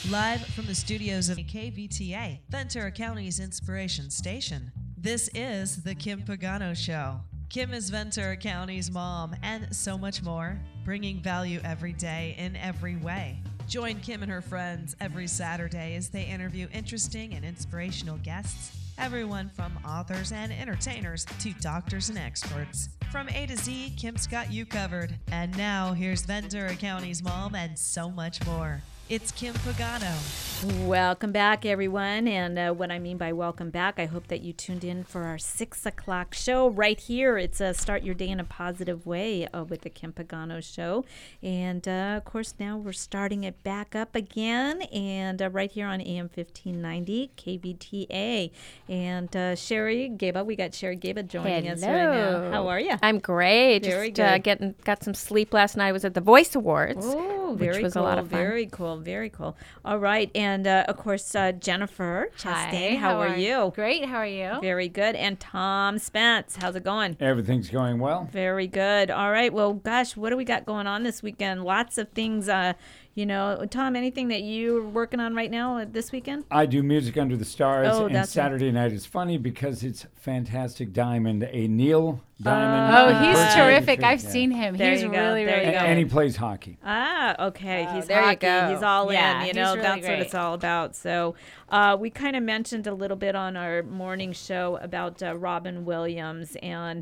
Live from the studios of KVTA, Ventura County's inspiration station. This is The Kim Pagano Show. Kim is Ventura County's mom and so much more, bringing value every day in every way. Join Kim and her friends every Saturday as they interview interesting and inspirational guests, everyone from authors and entertainers to doctors and experts. From A to Z, Kim's got you covered. And now, here's Ventura County's mom and so much more. It's Kim Pagano. Welcome back, everyone. And what I mean by welcome back, I hope that you tuned in for our 6 o'clock show right here. It's Start Your Day in a Positive Way with the Kim Pagano Show. And, of course, now we're starting it back up again. And right here on AM 1590, KVTA. And Sherry Gaba, we got Sherry Gaba joining us right now. How are you? I'm great. Very Just got some sleep last night. I was at the Voice Awards, which was cool, a lot of fun. Very cool. Very cool. All right. And, of course, Jennifer Chastain, how are you? Great. How are you? Very good. And Tom Spence, how's it going? Everything's going well. Very good. All right. Well, gosh, what do we got going on this weekend? Lots of things. Tom, anything that you're working on right now this weekend? I do Music Under the Stars, and that's Saturday night is funny because it's Fantastic Diamond, a Neil Diamond. Oh, he's impersonator. terrific. I've seen him. There He's you go. really, There really you good. go. And he plays hockey. Okay. He's there you hockey. go. He's all Yeah, in. he's That's really what great. it's all about. So we kind of mentioned a little bit on our morning show about Robin Williams. And,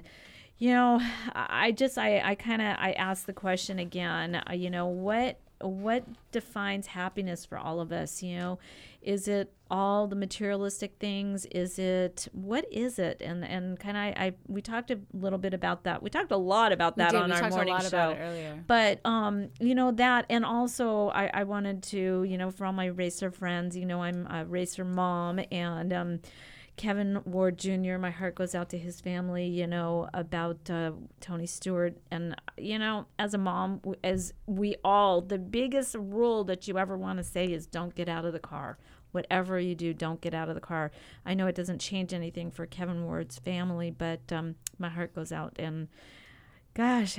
I asked the question again, what defines happiness for all of us? Is it all the materialistic things? What is it? And we talked a little bit about that. We talked a lot about that on our morning show. We talked a lot about it earlier. But, that, and also I wanted to, for all my racer friends, I'm a racer mom, and Kevin Ward Jr., my heart goes out to his family, about Tony Stewart. And, as a mom, as we all, the biggest rule that you ever want to say is don't get out of the car. Whatever you do, don't get out of the car. I know it doesn't change anything for Kevin Ward's family, but my heart goes out. And, gosh,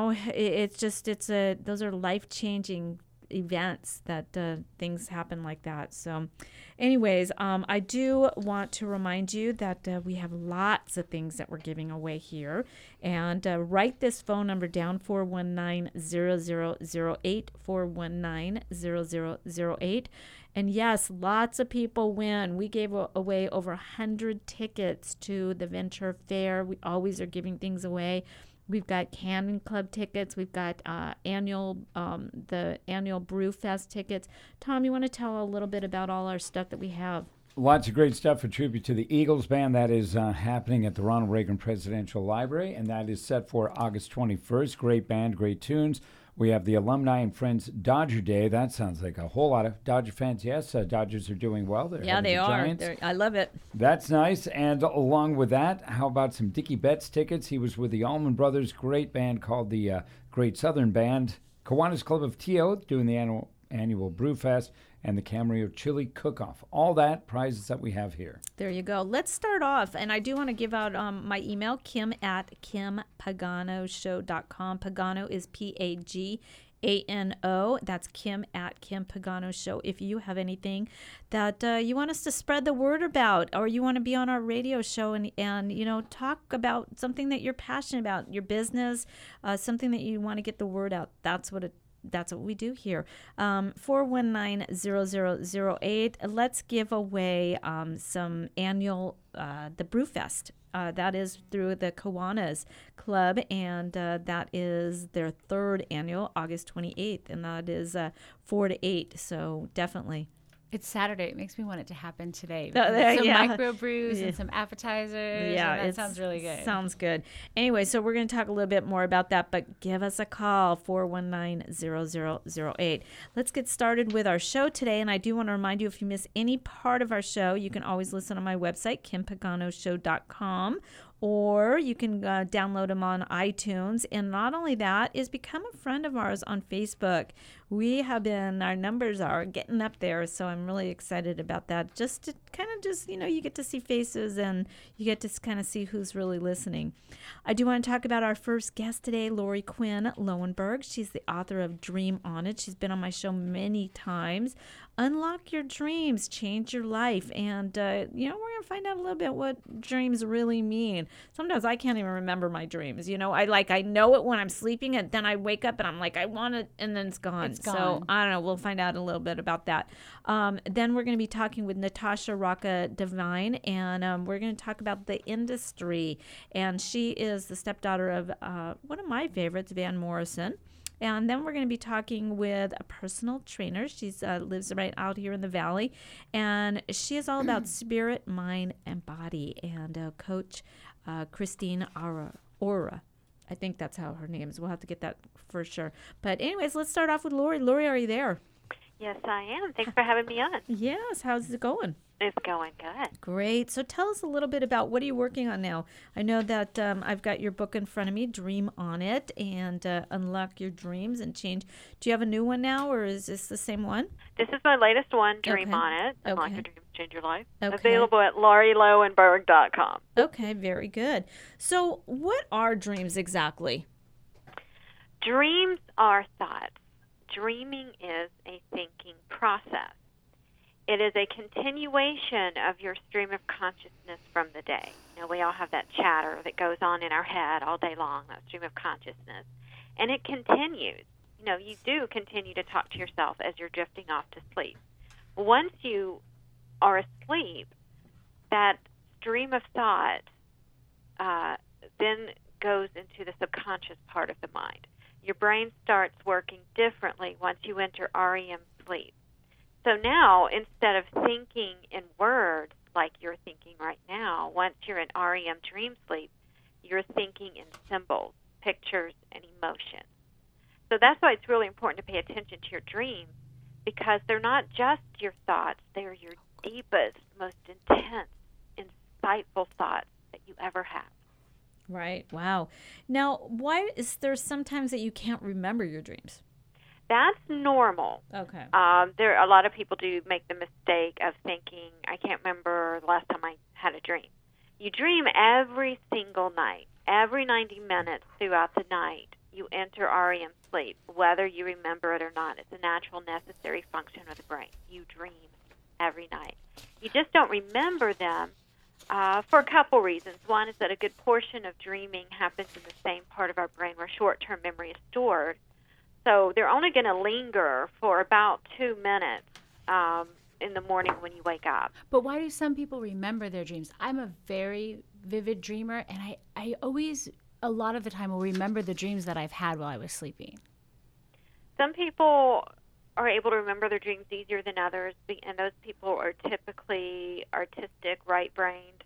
those are life-changing events that things happen like that. So anyways, I do want to remind you that we have lots of things that we're giving away here, and write this phone number down, 419-0008, 419-0008. And yes, lots of people win. We gave away over 100 tickets to the Venture Fair. We always are giving things away. We've got Cannon Club tickets. We've got the annual Brew Fest tickets. Tom, you want to tell a little bit about all our stuff that we have? Lots of great stuff for tribute to the Eagles Band. That is happening at the Ronald Reagan Presidential Library, and that is set for August 21st. Great band, great tunes. We have the Alumni and Friends Dodger Day. That sounds like a whole lot of Dodger fans. Yes, Dodgers are doing well. They're Yeah, they are. I love it. That's nice. And along with that, how about some Dickie Betts tickets? He was with the Allman Brothers, great band called the Great Southern Band. Kiwanis Club of T.O. doing the annual Brew Fest, and the Camarillo Chili Cook-Off. All that, prizes that we have here. There you go. Let's start off. And I do want to give out my email, kim@kimpaganoshow.com. Pagano is Pagano. That's kim@kimpaganoshow. If you have anything that you want us to spread the word about, or you want to be on our radio show and talk about something that you're passionate about, your business, something that you want to get the word out, that's what we do here. 419-0008. Let's give away some annual the Brewfest. That is through the Kiwanis Club, and that is their 3rd annual, August 28th, and that is 4 to 8. So definitely. It's Saturday. It makes me want it to happen today. Some Microbrews and some appetizers. Yeah, that sounds really good. Sounds good. Anyway, so we're going to talk a little bit more about that, but give us a call, 419-0008. Let's get started with our show today, and I do want to remind you, if you miss any part of our show, you can always listen on my website, kimpaganoshow.com, or you can download them on iTunes. And not only that, is become a friend of ours on Facebook. Our numbers are getting up there, so I'm really excited about that. Just to kind of you get to see faces, and you get to kind of see who's really listening. I do want to talk about our first guest today, Lori Quinn Lowenberg. She's the author of Dream On It. She's been on my show many times. unlock your dreams, change your life. And, we're going to find out a little bit what dreams really mean. Sometimes I can't even remember my dreams. I know it when I'm sleeping, and then I wake up and I'm like, I want it, and then it's gone. So I don't know. We'll find out a little bit about that. Then we're going to be talking with Natasha Rocca Devine, and we're going to talk about the industry. And she is the stepdaughter of one of my favorites, Van Morrison. And then we're going to be talking with a personal trainer. She lives right out here in the Valley. And she is all about spirit, mind, and body. And Coach Christine Aura. I think that's how her name is. We'll have to get that for sure. But anyways, let's start off with Lori. Lori, are you there? Yes, I am. Thanks for having me on. Yes. How's it going? It's going good. Great. So tell us a little bit about what are you working on now? I know that I've got your book in front of me, Dream On It, and Unlock Your Dreams and Change. Do you have a new one now, or is this the same one? This is my latest one, Dream Okay. On It, Unlock Okay. Your Dreams, Change Your Life. Okay. Available at LaurieLowenberg.com. Okay, very good. So what are dreams exactly? Dreams are thoughts. Dreaming is a thinking process. It is a continuation of your stream of consciousness from the day. We all have that chatter that goes on in our head all day long, that stream of consciousness. And it continues. You do continue to talk to yourself as you're drifting off to sleep. Once you are asleep, that stream of thought then goes into the subconscious part of the mind. Your brain starts working differently once you enter REM sleep. So now, instead of thinking in words like you're thinking right now, once you're in REM dream sleep, you're thinking in symbols, pictures, and emotions. So that's why it's really important to pay attention to your dreams, because they're not just your thoughts, they're your deepest, most intense, insightful thoughts that you ever have. Right. Wow. Now, why is there sometimes that you can't remember your dreams? That's normal. Okay. A lot of people do make the mistake of thinking, I can't remember the last time I had a dream. You dream every single night. Every 90 minutes throughout the night, you enter REM sleep, whether you remember it or not. It's a natural, necessary function of the brain. You dream every night. You just don't remember them for a couple reasons. One is that a good portion of dreaming happens in the same part of our brain where short-term memory is stored. So they're only going to linger for about 2 minutes in the morning when you wake up. But why do some people remember their dreams? I'm a very vivid dreamer, and I always, a lot of the time, will remember the dreams that I've had while I was sleeping. Some people are able to remember their dreams easier than others, and those people are typically artistic, right-brained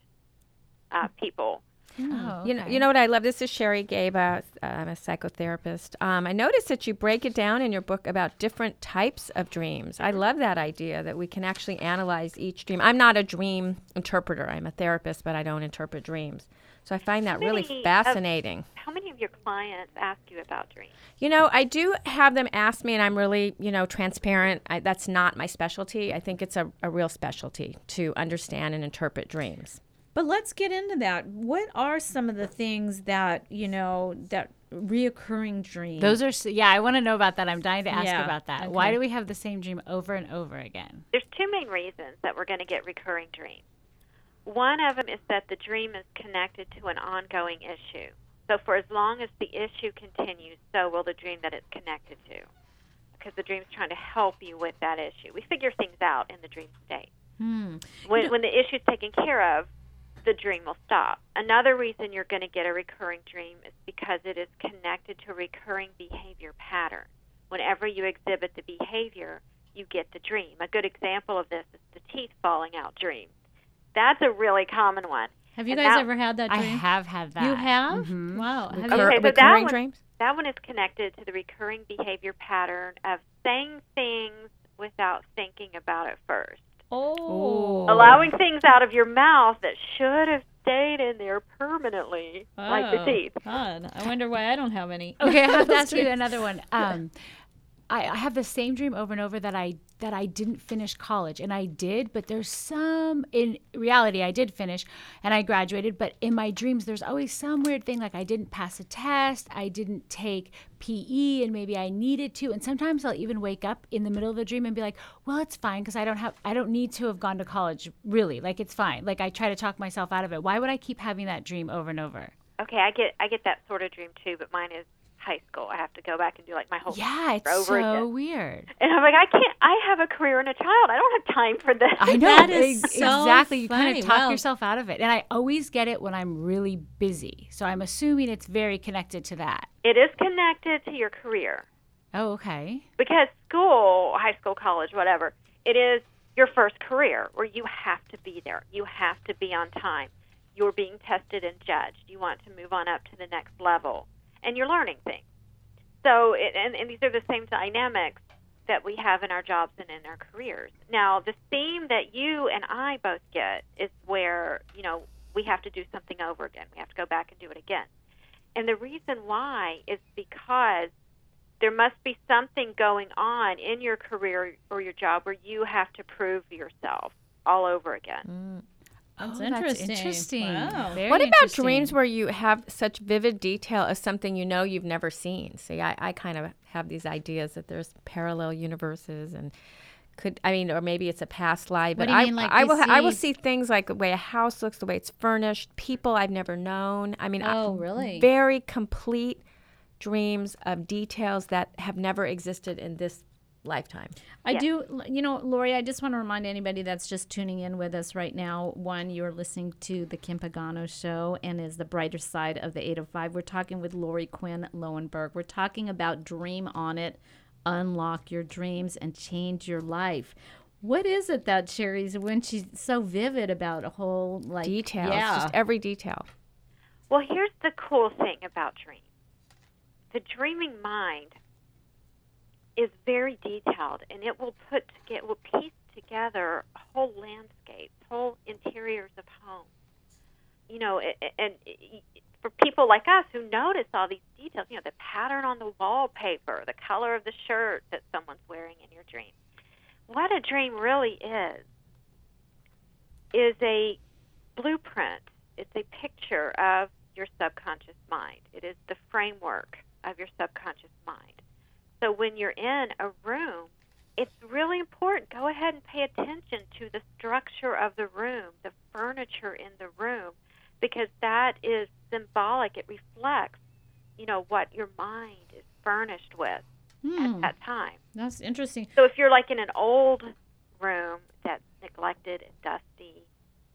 people. Oh, okay. You know what I love? This is Sherry Gabe. I'm a psychotherapist. I noticed that you break it down in your book about different types of dreams. I love that idea that we can actually analyze each dream. I'm not a dream interpreter. I'm a therapist, but I don't interpret dreams. So I find that really fascinating. How many of your clients ask you about dreams? I do have them ask me, and I'm really, transparent. That's not my specialty. I think it's a real specialty to understand and interpret dreams. But let's get into that. What are some of the things that, that reoccurring dreams? Those are, I want to know about that. I'm dying to ask about that. Okay. Why do we have the same dream over and over again? There's two main reasons that we're going to get recurring dreams. One of them is that the dream is connected to an ongoing issue. So for as long as the issue continues, so will the dream that it's connected to, because the dream's trying to help you with that issue. We figure things out in the dream state. When the issue's taken care of, the dream will stop. Another reason you're going to get a recurring dream is because it is connected to a recurring behavior pattern. Whenever you exhibit the behavior, you get the dream. A good example of this is the teeth falling out dream. That's a really common one. Have you guys ever had that dream? I have had that. You have? Mm-hmm. Wow. Okay, so recurring dreams? That one is connected to the recurring behavior pattern of saying things without thinking about it first. Oh. Allowing things out of your mouth that should have stayed in there permanently, like the teeth. God. I wonder why I don't have any. Okay, I have to ask you another one. I have the same dream over and over that I didn't finish college, and I did, but there's some, in reality I did finish and I graduated, but in my dreams there's always some weird thing, like I didn't pass a test, I didn't take PE, and maybe I needed to, and sometimes I'll even wake up in the middle of the dream and be like, well, it's fine because I don't need to have gone to college, really, like it's fine. Like I try to talk myself out of it. Why would I keep having that dream over and over? Okay, I get that sort of dream too, but mine is high school. I have to go back and do like my whole Yeah, it's over so again. weird. And I'm like, I have a career and a child. I don't have time for this. I know. That is so exactly. You kind funny. of talk Wow. yourself out of it. And I always get it when I'm really busy. So I'm assuming it's very connected to that. It is connected to your career Oh, okay. because school, high school, college, whatever, it is your first career where you have to be there. You have to be on time. You're being tested and judged. You want to move on up to the next level. And you're learning things. So, and these are the same dynamics that we have in our jobs and in our careers. Now, the theme that you and I both get is where, we have to do something over again. We have to go back and do it again. And the reason why is because there must be something going on in your career or your job where you have to prove yourself all over again. That's That's interesting. interesting. Wow. Very What about interesting. dreams where you have such vivid detail of something you've never seen? See, I kind of have these ideas that there's parallel universes and or maybe it's a past life. What But do you mean, like I you will see- see things like the way a house looks, the way it's furnished, people I've never known. Oh, really? Very complete dreams of details that have never existed in this lifetime. I do, Lori, I just want to remind anybody that's just tuning in with us right now. One, you're listening to the Kim Pagano Show and is the brighter side of the 805. We're talking with Lori Quinn Lowenberg. We're talking about Dream On It, unlock your dreams and change your life. What is it that Sherry's when she's so vivid about a whole Details, Yeah. just every detail. Well, here's the cool thing about dreams. The dreaming mind is very detailed, and it will piece together whole landscapes, whole interiors of homes. For people like us who notice all these details, the pattern on the wallpaper, the color of the shirt that someone's wearing in your dream. What a dream really is a blueprint. It's a picture of your subconscious mind. It is the framework of your subconscious mind. So when you're in a room, it's really important. Go ahead and pay attention to the structure of the room, the furniture in the room, because that is symbolic. It reflects, what your mind is furnished with at that time. That's interesting. So if you're like in an old room that's neglected and dusty,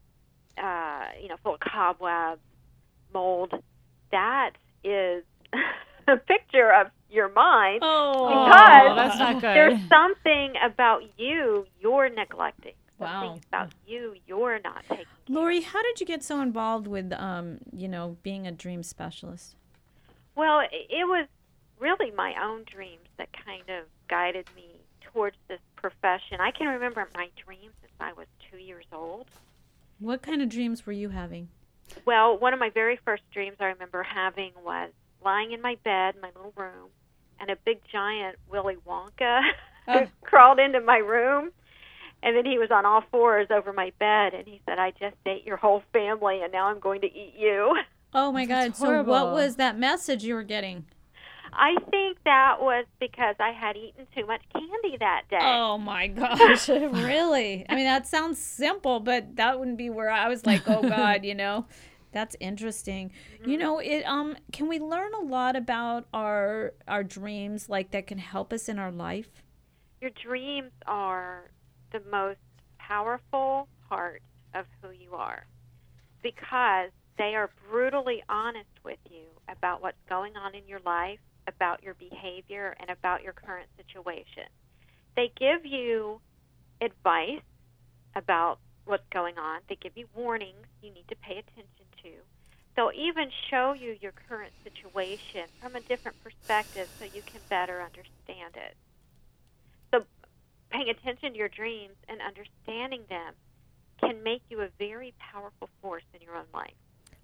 full of cobwebs, mold, that is a picture of your mind. Because that's not good. there's something about you're neglecting. Wow. Something about you're not taking care of. Lori, how did you get so involved with, being a dream specialist? Well, it was really my own dreams that kind of guided me towards this profession. I can remember my dreams since I was 2 years old. What kind of dreams were you having? Well, one of my very first dreams I remember having was lying in my bed, my little room, and a big giant Willy Wonka crawled into my room. And then he was on all fours over my bed, and he said, I just ate your whole family, and now I'm going to eat you. Oh, my God. That's So what horrible. was that message you were getting? I think that was because I had eaten too much candy that day. Oh, my gosh. Really? I mean, that sounds simple, but that wouldn't be where I was like, oh, God, That's interesting. Mm-hmm. Can we learn a lot about our dreams, that can help us in our life? Your dreams are the most powerful part of who you are because they are brutally honest with you about what's going on in your life, about your behavior, and about your current situation. They give you advice about what's going on. They give you warnings you need to pay attention to. They'll even show you your current situation from a different perspective so you can better understand it. So paying attention to your dreams and understanding them can make you a very powerful force in your own life.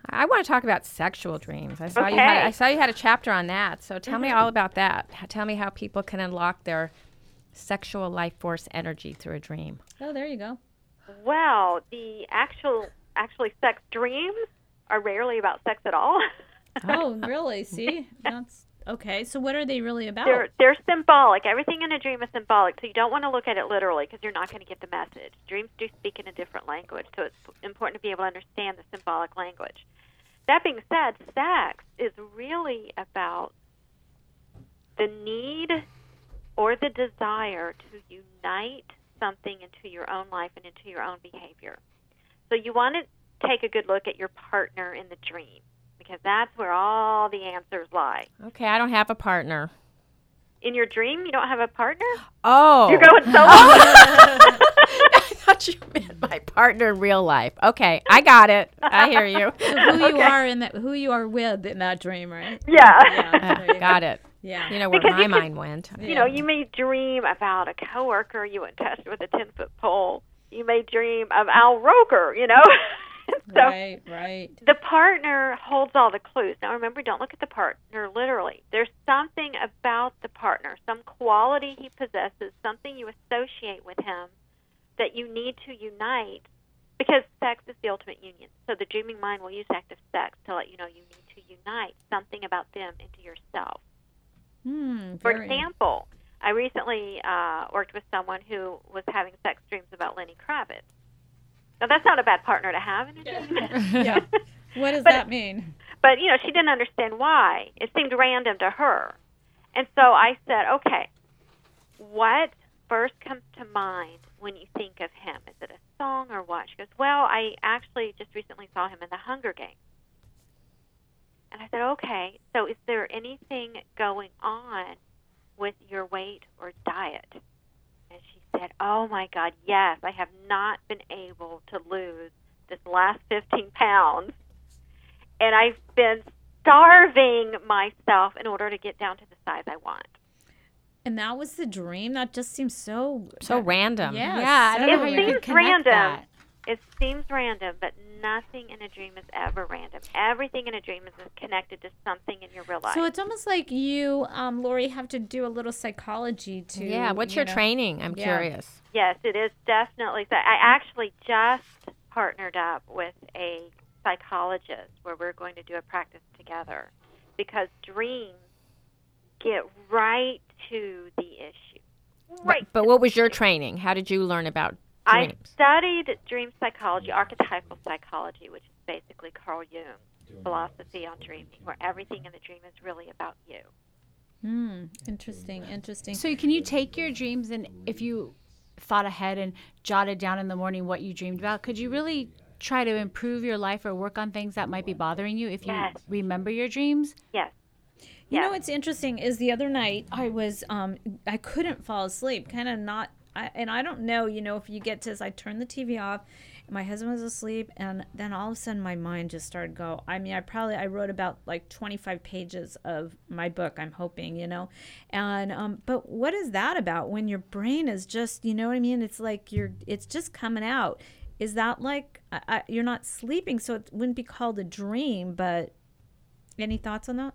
I want to talk about sexual dreams. I saw Okay. I saw you had a chapter on that. So tell me all about that. Tell me how people can unlock their sexual life force energy through a dream. Oh, there you go. Well, the actually sex dreams are rarely about sex at all. Oh, really? See? That's okay. So what are they really about? They're symbolic. Everything in a dream is symbolic, so you don't want to look at it literally because you're not going to get the message. Dreams do speak in a different language, so it's important to be able to understand the symbolic language. That being said, sex is really about the need or the desire to unite something into your own life and into your own behavior. So you want to take a good look at your partner in the dream, because that's where all the answers lie. Okay, I don't have a partner. In your dream, you don't have a partner? Oh. You're going solo? I thought you meant my partner in real life. Okay, I got it. I hear you. So who you are with in that dream, right? Yeah. Yeah. There you go. Got it. Yeah. You know where Because my you can- mind went. You know, you may dream about a coworker you went tested with a 10-foot pole. You may dream of Al Roker, you know? So Right. the partner holds all the clues. Now remember, don't look at the partner literally. There's something about the partner, some quality he possesses, something you associate with him that you need to unite, because sex is the ultimate union. So the dreaming mind will use active sex to let you know you need to unite something about them into yourself. For example, I recently worked with someone who was having sex dreams about Lenny Kravitz. Now, that's not a bad partner to have in a dream. Yeah. What does that mean? But, you know, she didn't understand why. It seemed random to her. And so I said, okay, what first comes to mind when you think of him? Is it a song or what? She goes, well, I actually just recently saw him in The Hunger Games. And I said, okay, so is there anything going on with your weight or diet? And she said, oh, my God, yes, I have not been able to lose this last 15 pounds. And I've been starving myself in order to get down to the size I want. And that was the dream? That just seems so random. Yeah. Yeah, I don't know It how you seems could connect random. that. It seems random, but nothing in a dream is ever random. Everything in a dream is connected to something in your real life. So it's almost like you, Lori, have to do a little psychology to. Yeah, what's your training? I'm curious. Yes, it is definitely. I actually just partnered up with a psychologist where we're going to do a practice together, because dreams get right to the issue. Right. But what was your training? How did you learn about I dreams? studied dream psychology, archetypal psychology, which is basically Carl Jung's philosophy on dreaming, where everything in the dream is really about you. Interesting. So can you take your dreams, and if you thought ahead and jotted down in the morning what you dreamed about, could you really try to improve your life or work on things that might be bothering you if you Yes. remember your dreams? Yes. You know Yes. what's interesting is the other night I was I couldn't fall asleep, kind of not. And I don't know, if you get to this, I turned the TV off, my husband was asleep, and then all of a sudden my mind just started go. I mean, I wrote about like 25 pages of my book, I'm hoping, and but what is that about when your brain is just, you know what I mean? It's like it's just coming out. Is that like you're not sleeping, so it wouldn't be called a dream? But any thoughts on that?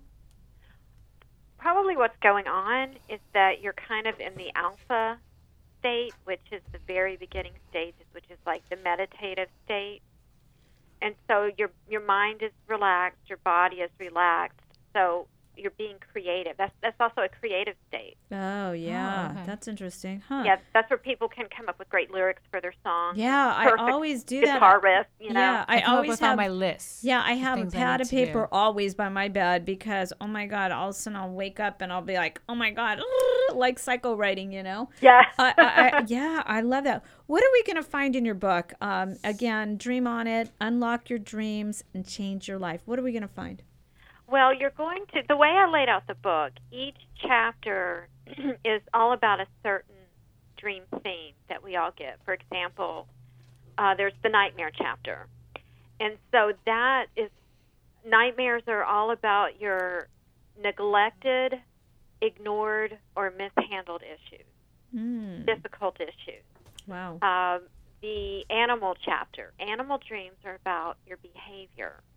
Probably what's going on is that you're kind of in the alpha state, which is the very beginning stages, which is like the meditative state. And so your mind is relaxed, your body is relaxed, so you're being creative. That's also a creative state. Oh, yeah. okay. That's interesting. Huh. Yeah, that's where people can come up with great lyrics for their songs. Yeah, I Perfect always do guitar that. riff, Yeah, I I come up always with all have my lists. Yeah, I have a things I pad need of to do. paper always by my bed because, oh my God, all of a sudden I'll wake up and I'll be like, oh my God, like psycho writing, Yeah. Yeah, I love that. What are we going to find in your book? Again, dream on it, unlock your dreams, and change your life. What are we going to find? Well, you're going to, the way I laid out the book, each chapter is all about a certain dream theme that we all get. For example, there's the nightmare chapter. And so that is, nightmares are all about your neglected, ignored, or mishandled issues, difficult issues. Wow. The animal chapter. Animal dreams are about your behavior.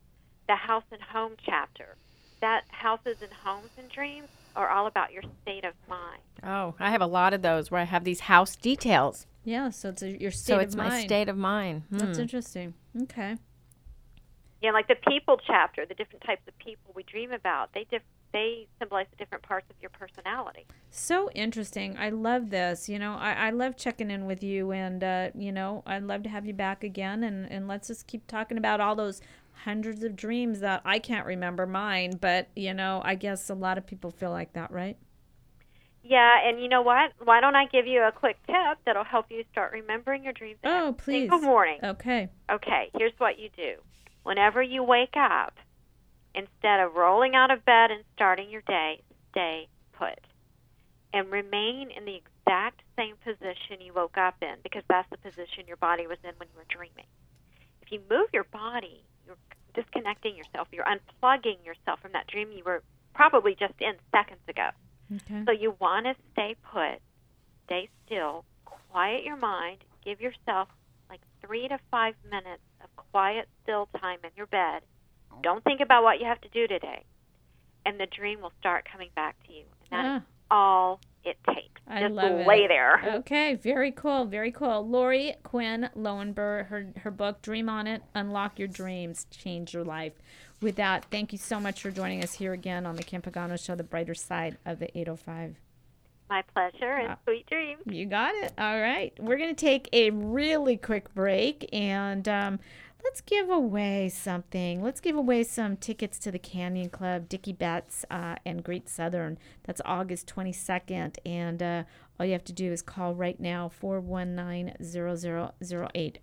the house and home chapter. That houses and homes and dreams are all about your state of mind. Oh, I have a lot of those where I have these house details. Yeah, so it's your state So of it's mind. my state of mind. That's interesting. Okay. Yeah, like the people chapter, the different types of people we dream about, they symbolize the different parts of your personality. So interesting. I love this. I love checking in with you, and, I'd love to have you back again, and let's just keep talking about all those hundreds of dreams that I can't remember mine, but, I guess a lot of people feel like that, right? Yeah, and you know what? Why don't I give you a quick tip that'll help you start remembering your dreams Oh, please. every single morning? Okay. Okay, here's what you do. Whenever you wake up, instead of rolling out of bed and starting your day, stay put. And remain in the exact same position you woke up in, because that's the position your body was in when you were dreaming. If you move your body, you're disconnecting yourself. You're unplugging yourself from that dream you were probably just in seconds ago. Okay. So you want to stay put, stay still, quiet your mind, give yourself like 3 to 5 minutes of quiet, still time in your bed. Don't think about what you have to do today. And the dream will start coming back to you. And that is all it takes. I Just love lay it. there. Okay, very cool, very cool. Lori Quinn Lowenberg, her book, Dream On It, Unlock Your Dreams, Change Your Life. With that, thank you so much for joining us here again on the Kim Pagano Show, the brighter side of the 805. My pleasure, and sweet dreams. You got it. All right. We're going to take a really quick break, and let's give away something. Let's give away some tickets to the Canyon Club, Dickie Betts and Great Southern. That's August 22nd, and all you have to do is call right now, 419-0008,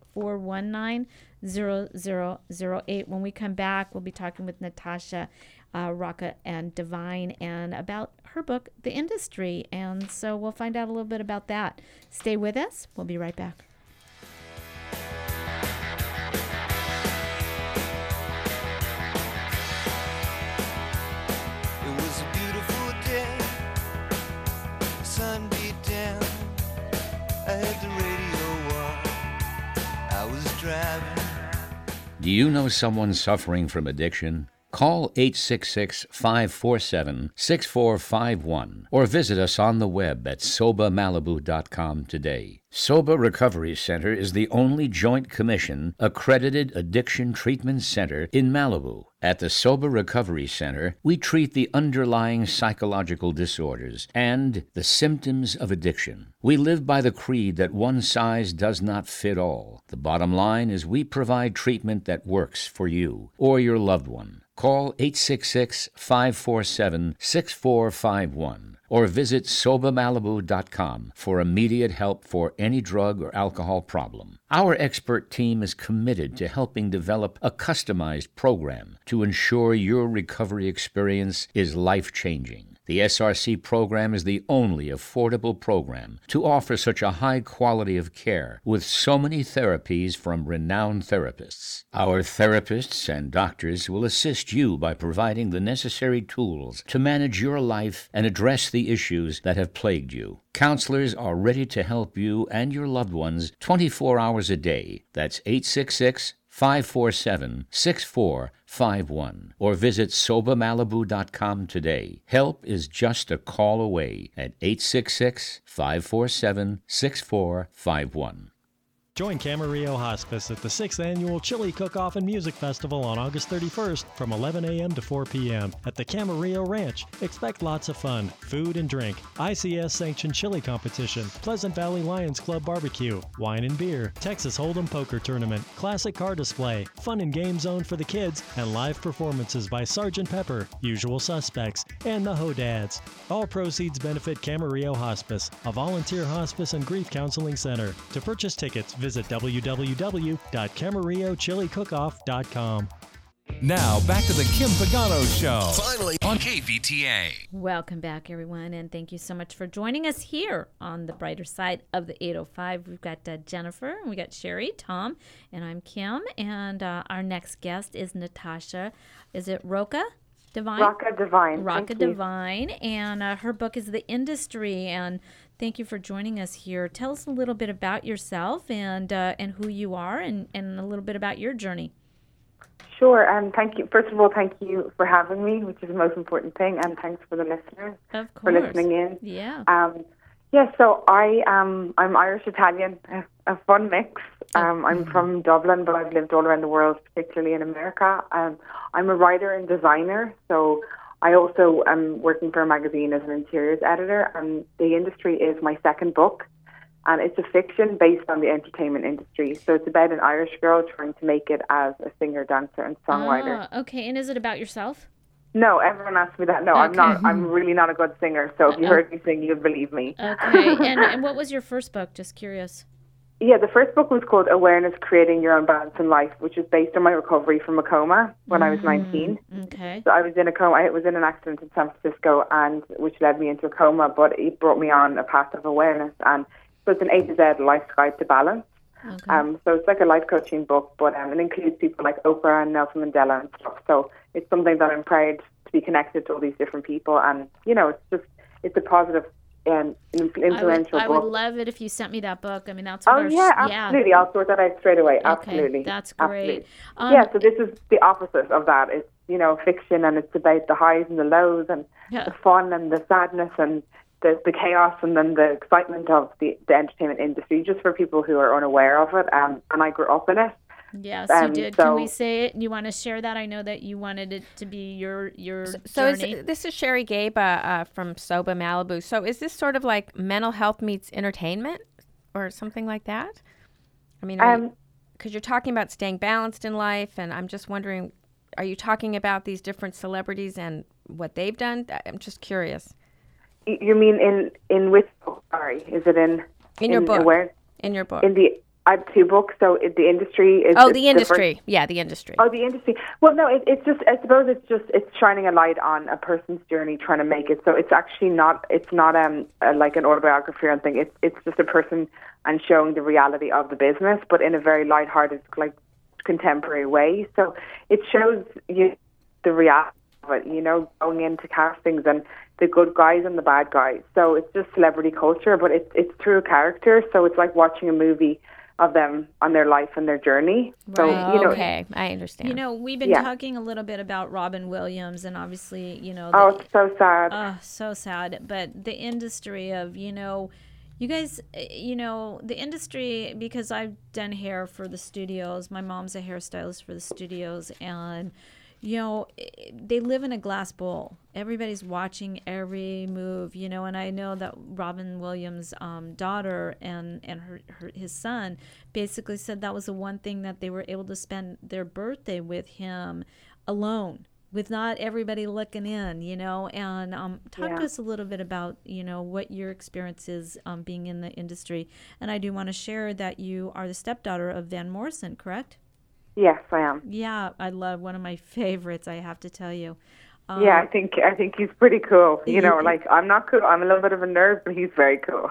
419-0008. When we come back, we'll be talking with Natasha Rocca and Divine and about her book, The Industry. And so we'll find out a little bit about that. Stay with us. We'll be right back. It was a beautiful day, sun beat down, I had the radio on, I was driving. Do you know someone suffering from addiction? Call 866-547-6451 or visit us on the web at SOBAMalibu.com today. SOBA Recovery Center is the only Joint Commission accredited addiction treatment center in Malibu. At the SOBA Recovery Center, we treat the underlying psychological disorders and the symptoms of addiction. We live by the creed that one size does not fit all. The bottom line is we provide treatment that works for you or your loved one. Call 866-547-6451 or visit SOBAMalibu.com for immediate help for any drug or alcohol problem. Our expert team is committed to helping develop a customized program to ensure your recovery experience is life-changing. The SRC program is the only affordable program to offer such a high quality of care with so many therapies from renowned therapists. Our therapists and doctors will assist you by providing the necessary tools to manage your life and address the issues that have plagued you. Counselors are ready to help you and your loved ones 24 hours a day. That's 866-547-6451 or visit SOBAMalibu.com today. Help is just a call away at 866-547-6451. Join Camarillo Hospice at the 6th Annual Chili Cook-Off and Music Festival on August 31st from 11 a.m. to 4 p.m. at the Camarillo Ranch. Expect lots of fun, food and drink, ICS-sanctioned chili competition, Pleasant Valley Lions Club barbecue, wine and beer, Texas Hold'em poker tournament, classic car display, fun and game zone for the kids, and live performances by Sgt. Pepper, Usual Suspects, and the Ho-Dads. All proceeds benefit Camarillo Hospice, a volunteer hospice and grief counseling center. To purchase tickets, visit www.camarillochiliCookoff.com. Now, back to the Kim Pagano Show. Finally on KVTA. Welcome back, everyone, and thank you so much for joining us here on the brighter side of the 805. We've got Jennifer, and we got Sherry, Tom, and I'm Kim, and our next guest is Natasha. Is it Rocca Divine? Rocca Divine. Rocca Divine, and her book is The Industry, and thank you for joining us here. Tell us a little bit about yourself and who you are, and a little bit about your journey. Sure, and thank you. First of all, thank you for having me, which is the most important thing, and thanks for the listeners for listening in. Yeah. So I'm Irish Italian, a fun mix. I'm from Dublin, but I've lived all around the world, particularly in America. I'm a writer and designer, so I also am working for a magazine as an interiors editor, and The Industry is my second book. And it's a fiction based on the entertainment industry. So it's about an Irish girl trying to make it as a singer, dancer, and songwriter. Okay. And is it about yourself? No, everyone asks me that. No, I'm not. I'm really not a good singer. So if you heard me sing, you'd believe me. Okay. And what was your first book? Just curious. Yeah, the first book was called Awareness, Creating Your Own Balance in Life, which is based on my recovery from a coma when I was 19. Okay. So I was in a coma. I was in an accident in San Francisco, and which led me into a coma, but it brought me on a path of awareness. And so it's an A to Z life guide to balance. Okay. So it's like a life coaching book, but it includes people like Oprah and Nelson Mandela and stuff. So it's something that I'm proud to be connected to all these different people. And, it's a positive and influential book. I would love it if you sent me that book. I mean, that's absolutely. I'll sort that out straight away. Okay, absolutely. That's great. So this is the opposite of that. It's, fiction, and it's about the highs and the lows and the fun and the sadness and the chaos and then the excitement of the entertainment industry, just for people who are unaware of it. And I grew up in it. Yes, you did. Can we say it? You want to share that? I know that you wanted it to be your journey. This is Sherry Gaba from Soba Malibu. So is this sort of like mental health meets entertainment or something like that? I mean, because you're talking about staying balanced in life, and I'm just wondering, are you talking about these different celebrities and what they've done? I'm just curious. You mean in which book? Sorry, is it in your book? Where? In your book. I have two books. So The Industry is. Oh, The Industry. Yeah, The Industry. Oh, The Industry. Well, no, it's just. I suppose it's shining a light on a person's journey trying to make it. So it's actually not. It's not like an autobiography or anything. It's just a person and showing the reality of the business, but in a very lighthearted, like contemporary way. So it shows you the reality of it. Going into castings and the good guys and the bad guys. So it's just celebrity culture, but it's through a character. So it's like watching a movie of them on their life and their journey. Right. So, okay, I understand. We've been talking a little bit about Robin Williams, and obviously, it's so sad. Oh, so sad. But the industry of, you guys, the industry, because I've done hair for the studios. My mom's a hairstylist for the studios, and they live in a glass bowl. Everybody's watching every move, and I know that Robin Williams' daughter and his son basically said that was the one thing that they were able to spend their birthday with him alone, with not everybody looking in, and talk to us a little bit about, what your experience is being in the industry. And I do want to share that you are the stepdaughter of Van Morrison, correct? Yes, I am. Yeah, I love one of my favorites, I have to tell you. I think he's pretty cool. I'm not cool. I'm a little bit of a nerd, but he's very cool.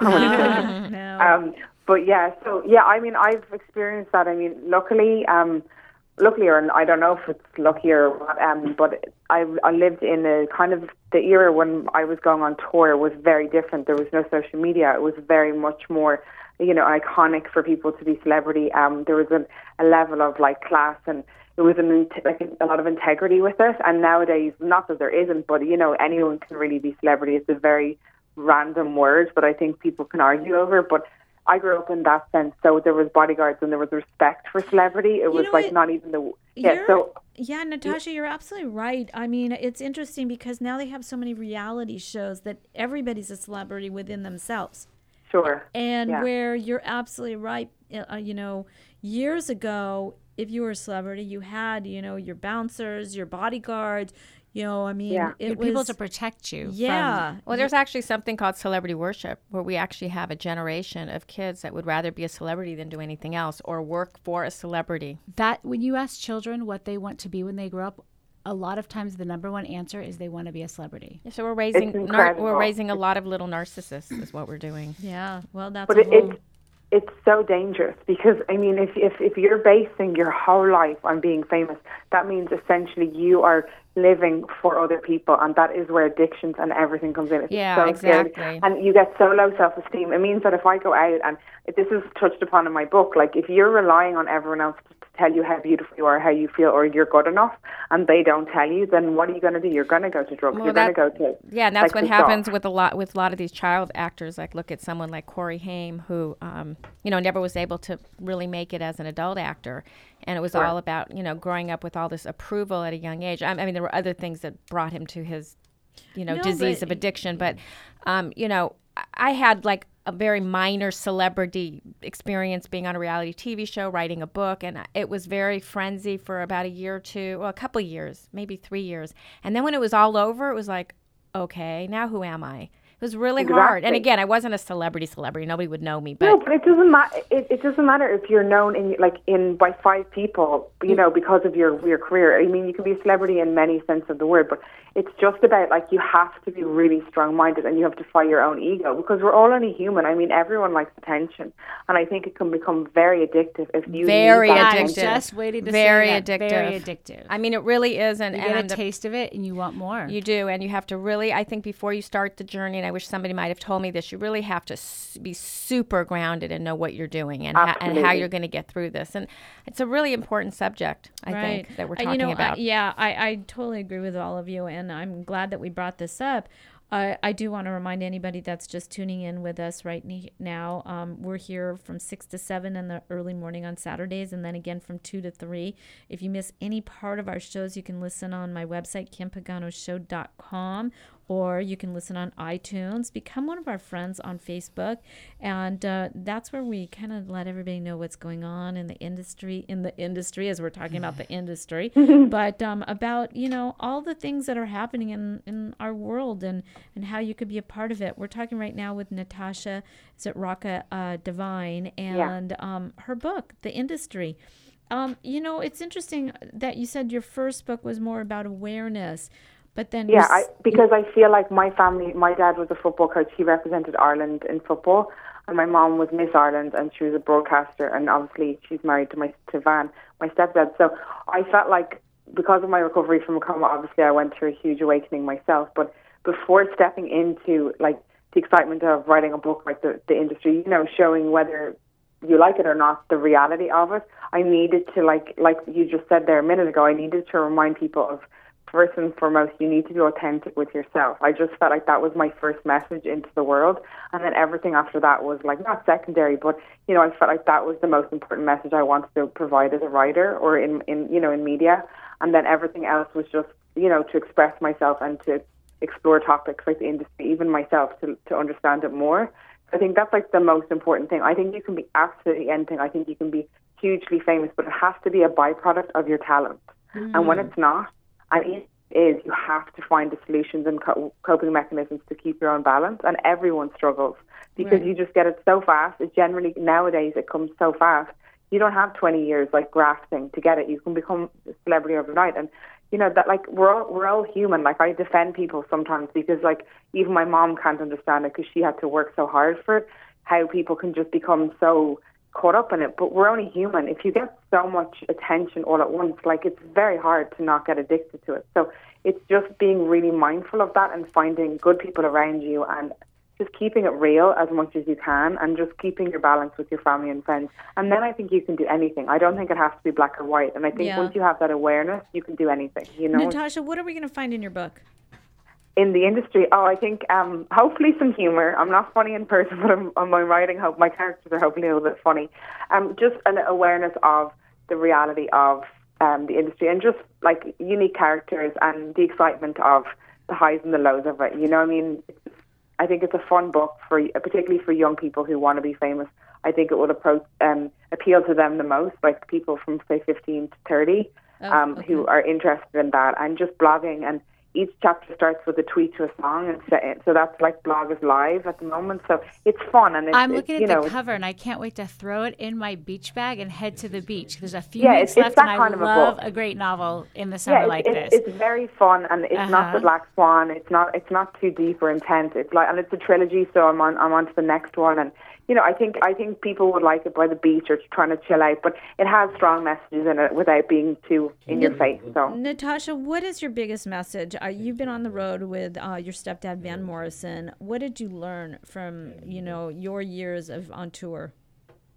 No. But yeah, I mean, I've experienced that. I mean, luckily, or I don't know if it's lucky or what, but I lived in a kind of the era when I was going on tour was very different. There was no social media. It was very much more, iconic for people to be celebrity. There was a level of like class, and there was a lot of integrity with it. And nowadays, not that there isn't, but anyone can really be celebrity. It's a very random word, but I think people can argue over. But I grew up in that sense, so there was bodyguards and there was respect for celebrity. It was not even the Natasha, you're absolutely right. I mean, it's interesting because now they have so many reality shows that everybody's a celebrity within themselves. Sure. And where you're absolutely right, years ago, if you were a celebrity, you had, your bouncers, your bodyguards, it was people to protect you. Yeah. Well, there's actually something called celebrity worship, where we actually have a generation of kids that would rather be a celebrity than do anything else or work for a celebrity. That when you ask children what they want to be when they grow up, a lot of times the number one answer is they want to be a celebrity. Yeah, so we're raising a lot of little narcissists is what we're doing. Yeah. Well, that's it's so dangerous because, I mean, if you're basing your whole life on being famous, that means essentially you are living for other people, and that is where addictions and everything comes in. It's so exactly. Scary. And you get so low self-esteem. It means that if I go out, and this is touched upon in my book, like if you're relying on everyone else to tell you how beautiful you are, how you feel, or you're good enough, and they don't tell you, then what are you going to do? You're going to go to drugs. Well, you're going to go to and that's what sexual happens assault. with a lot of these child actors. Like look at someone like Corey Haim, who never was able to really make it as an adult actor, and it was all about growing up with all this approval at a young age. I mean, there were other things that brought him to his disease of addiction, but I had like a very minor celebrity experience being on a reality TV show, writing a book, and it was very frenzy for about a year or two, well, a couple of years, maybe 3 years. And then when it was all over, it was like, okay, now who am I? It was really hard. And again, I wasn't a celebrity. Nobody would know me. But no, but it doesn't matter. It doesn't matter if you're known by 5 people, because of your career. I mean, you can be a celebrity in many sense of the word, but it's just about you have to be really strong-minded and you have to fight your own ego because we're all only human. I mean, everyone likes attention, and I think it can become very addictive if you very addictive. I'm just waiting to very say that. addictive. Very addictive. I mean, it really is, and you get a taste of it, and you want more. You do, and you have to really. I think before you start the journey, and I wish somebody might have told me this, you really have to be super grounded and know what you're doing and how you're going to get through this. And it's a really important subject, I think, that we're talking about. I totally agree with all of you, and I'm glad that we brought this up. I do want to remind anybody that's just tuning in with us right now. We're here from 6 to 7 in the early morning on Saturdays, and then again from 2 to 3. If you miss any part of our shows, you can listen on my website, KimPaganoShow.com, or you can listen on iTunes. Become one of our friends on Facebook, and that's where we kind of let everybody know what's going on in the industry, as we're talking about the industry, but about, all the things that are happening in our world and how you could be a part of it. We're talking right now with Natasha Rocca Devine and her book, The Industry. It's interesting that you said your first book was more about awareness. But then because I feel like my family, my dad was a football coach. He represented Ireland in football, and my mom was Miss Ireland, and she was a broadcaster, and obviously she's married to Van, my stepdad. So I felt like because of my recovery from a coma, obviously I went through a huge awakening myself. But before stepping into the excitement of writing a book like the industry, showing whether you like it or not, the reality of it, I needed to like you just said there a minute ago, I needed to remind people of, first and foremost, you need to be authentic with yourself. I just felt like that was my first message into the world. And then everything after that was not secondary, but, I felt like that was the most important message I wanted to provide as a writer or in media. And then everything else was just, to express myself and to explore topics like the industry, even myself, to understand it more. I think that's the most important thing. I think you can be absolutely anything. I think you can be hugely famous, but it has to be a byproduct of your talent. And when it's not, and it is, you have to find the solutions and coping mechanisms to keep your own balance. And everyone struggles because you just get it so fast. It generally, nowadays, it comes so fast. You don't have 20 years like grafting to get it. You can become a celebrity overnight. And, that we're all human. I defend people sometimes because even my mom can't understand it because she had to work so hard for it, how people can just become so caught up in it, but we're only human. If you get so much attention all at once, it's very hard to not get addicted to it. So it's just being really mindful of that and finding good people around you and just keeping it real as much as you can and just keeping your balance with your family and friends. And then I think you can do anything. I don't think it has to be black or white. And I think once you have that awareness, you can do anything. Natasha, what are we going to find in your book? In the industry, I think hopefully some humor. I'm not funny in person, but on my writing, my characters are hopefully a little bit funny. Just an awareness of the reality of the industry and just unique characters and the excitement of the highs and the lows of it. I think it's a fun book particularly for young people who want to be famous. I think it would appeal to them the most, people from say 15 to 30 who are interested in that and just blogging. And each chapter starts with a tweet to a song, and so that's Blog is Live at the moment. So it's fun, and I'm looking at the cover, and I can't wait to throw it in my beach bag and head to the beach. There's a few minutes left, and I love a great novel in the summer this. It's very fun, and it's not the Black Swan. It's not too deep or intense. And it's a trilogy, so I'm on to the next one, and. I think people would like it by the beach or trying to chill out, but it has strong messages in it without being too in your face. So, Natasha, what is your biggest message? You've been on the road with your stepdad, Van Morrison. What did you learn from your years on tour?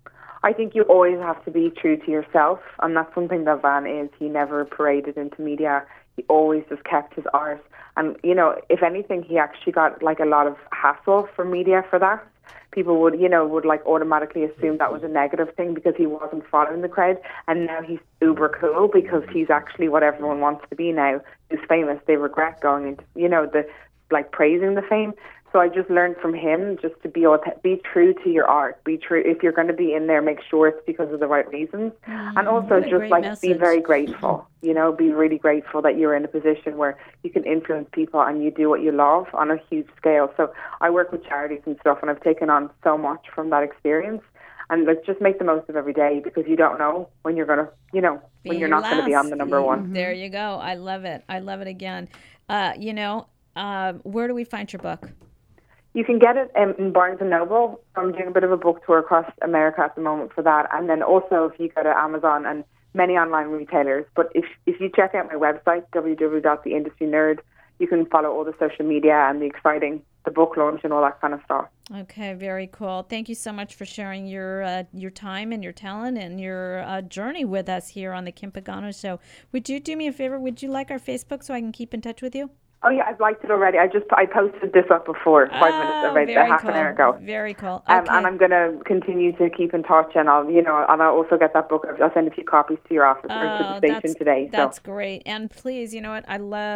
I think you always have to be true to yourself, and that's something that Van is. He never paraded into media. He always just kept his art. And, you know, if anything, he actually got like a lot of hassle from media for that. People would, you know, would like automatically assume that was a negative thing because he wasn't following the crowd. And now he's uber cool because he's actually what everyone wants to be now. He's famous. They regret going into, you know, the like praising the fame. So I just learned from him just to be true to your art. Be true. If you're going to be in there, make sure it's because of the right reasons. And also just like be very grateful. You know, be really grateful that you're in a position where you can influence people and you do what you love on a huge scale. So I work with charities and stuff, and I've taken on so much from that experience. And let's just make the most of every day, because you don't know when you're going to, you know, when you're not going to be on the number one. There you go. I love it. I love it again. You know, where do we find your book? You can get it in Barnes & Noble. I'm doing a bit of a book tour across America at the moment for that. And then also if you go to Amazon and many online retailers. But if you check out my website, www.theindustrynerd, you can follow all the social media and the book launch and all that kind of stuff. Okay, very cool. Thank you so much for sharing your time and your talent and your journey with us here on the Kim Pagano Show. Would you do me a favor? Would you like our Facebook so I can keep in touch with you? Oh, yeah, I've liked it already. I posted this up before, 5 minutes already, half an hour ago. Very cool. Okay. And I'm going to continue to keep in touch, and I'll also get that book. I'll send a few copies to your office or to the station today. That's great. And please, you know what? I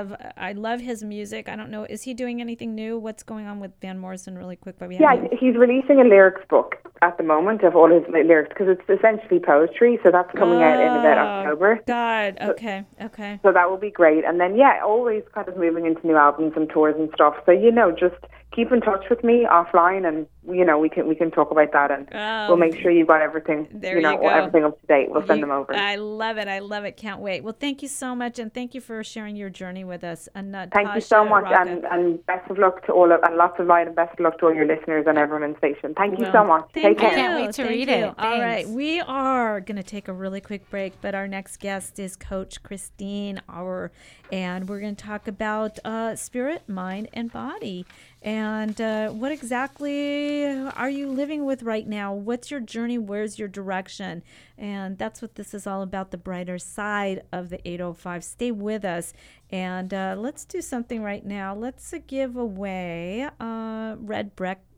love his music. I don't know, is he doing anything new? What's going on with Van Morrison really quick? He's releasing a lyrics book at the moment of all his lyrics, because it's essentially poetry, so that's coming out in about October. God, okay. So that will be great. And then, always kind of moving into new albums and tours and stuff. So, you know, just keep in touch with me offline, and, you know, we can talk about that, and we'll make sure you've got everything, everything up to date. We'll send them over. I love it. Can't wait. Well, thank you so much, and thank you for sharing your journey with us. Thank you so much, and best of luck to and lots of light, and best of luck to all your listeners and everyone in the station. Thank you so much. Take care. I can't wait to read it. All right, we are going to take a really quick break, but our next guest is Coach Christine Auer, and we're going to talk about spirit, mind, and body. And what exactly are you living with right now? What's your journey? Where's your direction? And that's what this is all about, the brighter side of the 805. Stay with us. And let's do something right now. Let's give away Red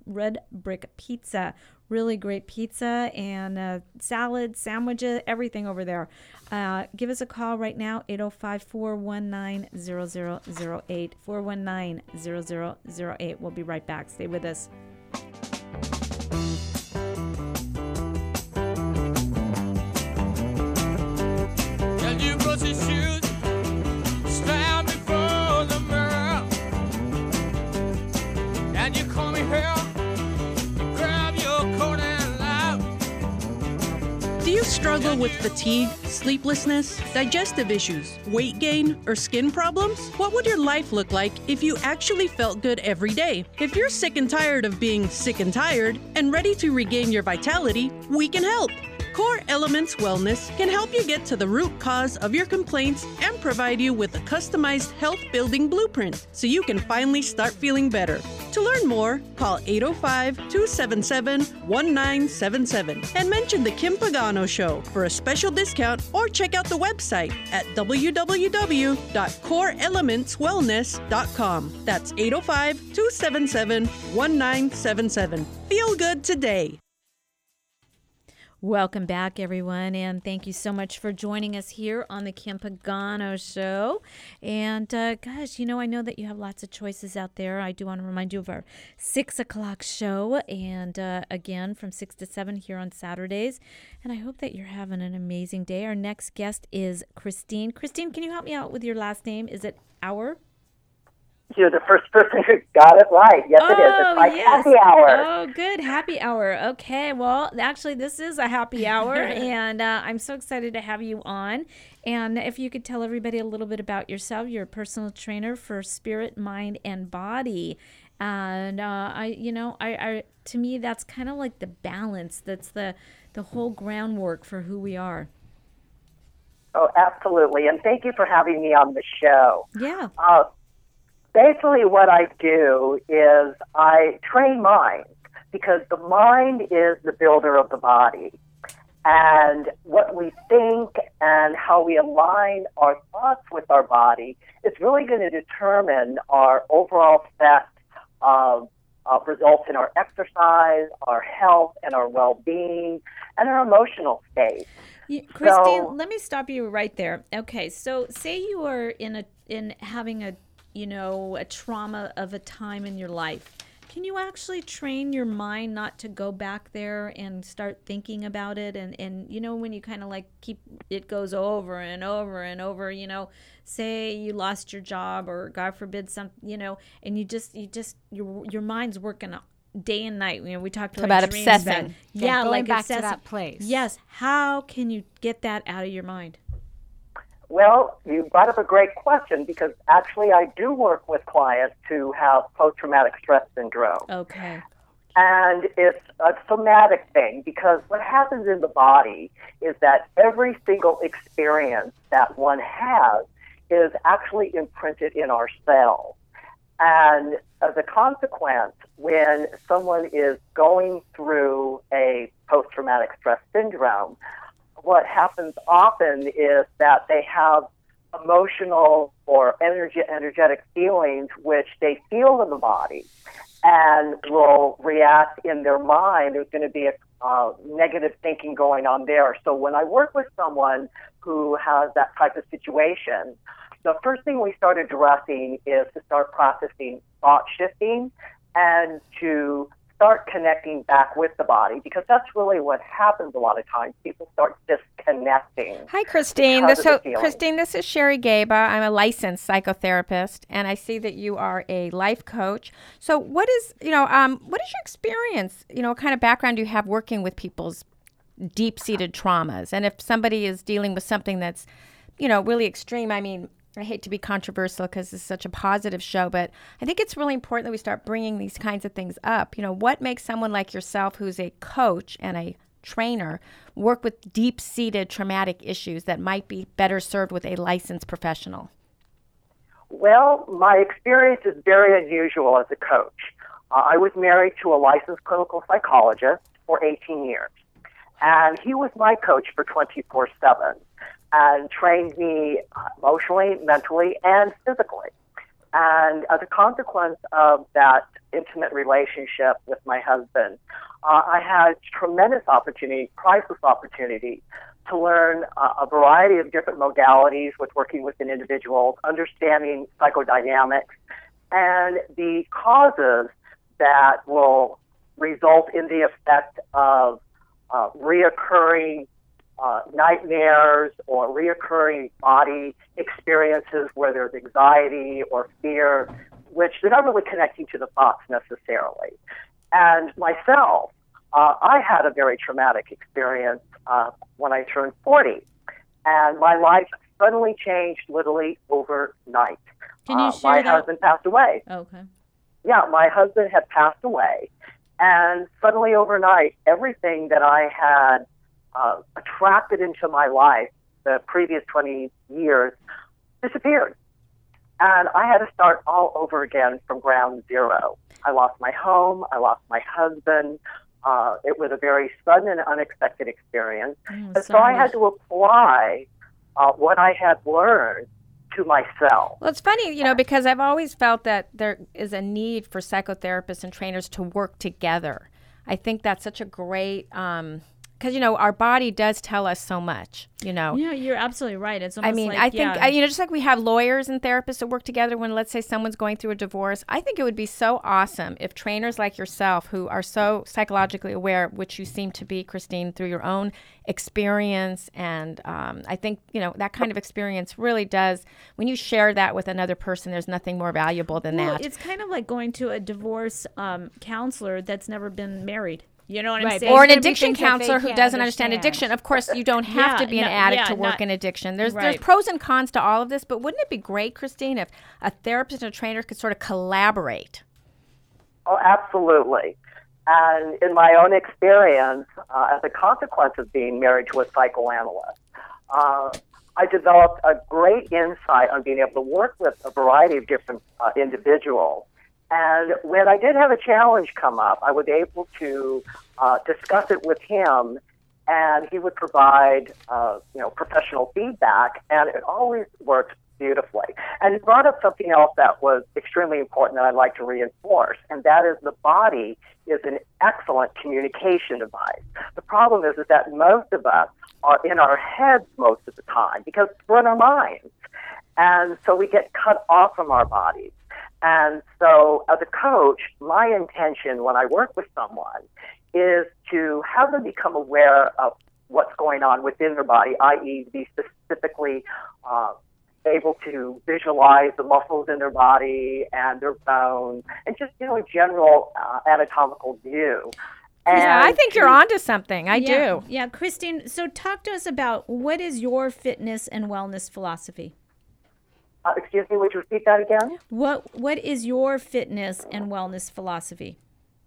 Brick Pizza. Really great pizza and salad, sandwiches, everything over there. Give us a call right now, 805-419-0008, 419-0008. We'll be right back. Stay with us. Can you brush your shoes? Stand before the mirror. Can you comb your hair? Do you struggle with fatigue, sleeplessness, digestive issues, weight gain, or skin problems? What would your life look like if you actually felt good every day? If you're sick and tired of being sick and tired and ready to regain your vitality, we can help. Core Elements Wellness can help you get to the root cause of your complaints and provide you with a customized health-building blueprint so you can finally start feeling better. To learn more, call 805-277-1977 and mention the Kim Pagano Show for a special discount, or check out the website at www.coreelementswellness.com. That's 805-277-1977. Feel good today. Welcome back, everyone, and thank you so much for joining us here on the Kim Pagano Show. And gosh, you know, I know that you have lots of choices out there. I do want to remind you of our 6 o'clock show, and again from 6 to 7 here on Saturdays. And I hope that you're having an amazing day. Our next guest is Christine. Christine, can you help me out with your last name? Is it Auer? You're the first person who got it right. Yes, it is. It's like happy hour. Oh, good. Happy hour. Okay. Well, actually, this is a happy hour, and I'm so excited to have you on. And if you could tell everybody a little bit about yourself. You're a personal trainer for spirit, mind, and body. And to me, that's kind of like the balance. That's the whole groundwork for who we are. Oh, absolutely. And thank you for having me on the show. Yeah. Basically, what I do is I train minds, because the mind is the builder of the body. And what we think and how we align our thoughts with our body is really going to determine our overall set of results in our exercise, our health, and our well-being, and our emotional state. Christine, let me stop you right there. Okay, so say you are in having a trauma of a time in your life. Can you actually train your mind not to go back there and start thinking about it? And when you kind of like keep, it goes over and over and over, say you lost your job or God forbid and your mind's working day and night. We talked about obsessing. Going back to that place. Yes. How can you get that out of your mind? Well, you brought up a great question because actually I do work with clients who have post-traumatic stress syndrome. Okay. And it's a somatic thing because what happens in the body is that every single experience that one has is actually imprinted in our cells. And as a consequence, when someone is going through a post-traumatic stress syndrome, what happens often is that they have emotional or energetic feelings which they feel in the body and will react in their mind. There's going to be a negative thinking going on there. So when I work with someone who has that type of situation, the first thing we start addressing is to start processing thought shifting and to start connecting back with the body, because that's really what happens a lot of times. People start disconnecting. Hi, Christine. Christine, this is Sherry Gaba. I'm a licensed psychotherapist, and I see that you are a life coach. So what is your experience? What kind of background do you have working with people's deep-seated traumas? And if somebody is dealing with something that's, really extreme, I hate to be controversial because this is such a positive show, but I think it's really important that we start bringing these kinds of things up. What makes someone like yourself, who's a coach and a trainer, work with deep-seated traumatic issues that might be better served with a licensed professional? Well, my experience is very unusual as a coach. I was married to a licensed clinical psychologist for 18 years, and he was my coach for 24/7. And trained me emotionally, mentally, and physically. And as a consequence of that intimate relationship with my husband, I had tremendous opportunity, priceless opportunity, to learn a variety of different modalities with working with an individual, understanding psychodynamics, and the causes that will result in the effect of reoccurring nightmares or reoccurring body experiences where there's anxiety or fear, which they're not really connecting to the thoughts necessarily. And myself, I had a very traumatic experience when I turned 40, and my life suddenly changed literally overnight. Can you share my that? husband passed away. Okay. Yeah, my husband had passed away, and suddenly overnight, everything that I had attracted into my life the previous 20 years disappeared. And I had to start all over again from ground zero. I lost my home. I lost my husband. It was a very sudden and unexpected experience. And so I had to apply what I had learned to myself. Well, it's funny, because I've always felt that there is a need for psychotherapists and trainers to work together. I think that's such a great... because, our body does tell us so much, Yeah, you're absolutely right. It's almost I think, just like we have lawyers and therapists that work together when, let's say, someone's going through a divorce, I think it would be so awesome if trainers like yourself, who are so psychologically aware, which you seem to be, Christine, through your own experience, and I think, that kind of experience really does, when you share that with another person, there's nothing more valuable than that. It's kind of like going to a divorce counselor that's never been married. You know what right. I'm saying? Or an addiction counselor who doesn't understand addiction. Of course, you don't have to be an addict to work in addiction. There's pros and cons to all of this, but wouldn't it be great, Christine, if a therapist and a trainer could sort of collaborate? Oh, absolutely. And in my own experience, as a consequence of being married to a psychoanalyst, I developed a great insight on being able to work with a variety of different individuals. And when I did have a challenge come up, I was able to discuss it with him and he would provide, professional feedback, and it always worked beautifully. And he brought up something else that was extremely important that I'd like to reinforce, and that is the body is an excellent communication device. The problem is that most of us are in our heads most of the time because we're in our minds. And so we get cut off from our bodies. And so as a coach, my intention when I work with someone is to have them become aware of what's going on within their body, i.e. be specifically able to visualize the muscles in their body and their bones and just, a general anatomical view. Yeah, I think you're onto something. I do. Yeah, Christine, so talk to us about what is your fitness and wellness philosophy? Excuse me, would you repeat that again? What is your fitness and wellness philosophy?